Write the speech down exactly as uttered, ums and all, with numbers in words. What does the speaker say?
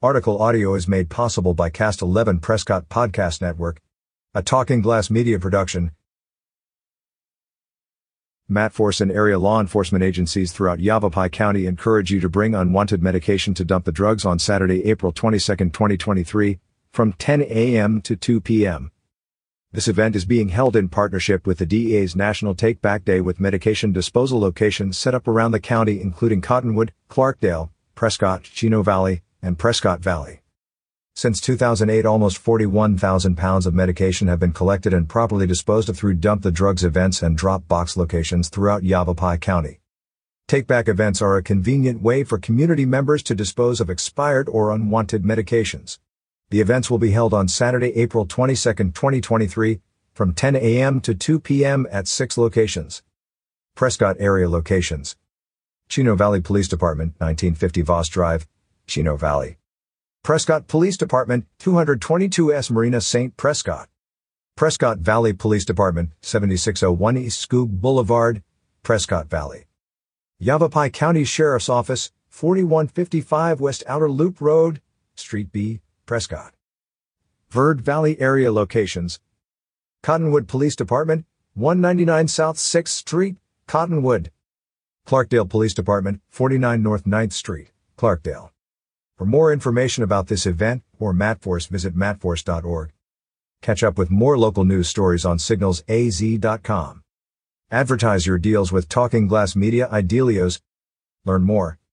Article audio is made possible by Cast eleven Prescott Podcast Network, a Talking Glass media production. Matforce and area law enforcement agencies throughout Yavapai County encourage you to bring unwanted medication to dump the drugs on Saturday, April twenty-second, twenty twenty-three, from ten a m to two p m This event is being held in partnership with the D E A's National Take Back Day with medication disposal locations set up around the county including Cottonwood, Clarkdale, Prescott, Chino Valley, and Prescott Valley. Since two thousand eight, almost forty-one thousand pounds of medication have been collected and properly disposed of through Dump the Drugs events and drop box locations throughout Yavapai County. Take-back events are a convenient way for community members to dispose of expired or unwanted medications. The events will be held on Saturday, April twenty-second, twenty twenty-three, from ten a m to two p m at six locations. Prescott area locations: Chino Valley Police Department, nineteen fifty Voss Drive, Chino Valley. Prescott Police Department, two twenty-two S Marina Saint Prescott. Prescott Valley Police Department, seventy-six oh one East Skoog Boulevard, Prescott Valley. Yavapai County Sheriff's Office, forty-one fifty-five West Outer Loop Road, Street B, Prescott. Verde Valley area locations: Cottonwood Police Department, one ninety-nine South sixth Street, Cottonwood. Clarkdale Police Department, forty-nine North ninth Street, Clarkdale. For more information about this event or Matforce, visit matforce dot org. Catch up with more local news stories on signals a z dot com. Advertise your deals with Talking Glass Media Idealios. Learn more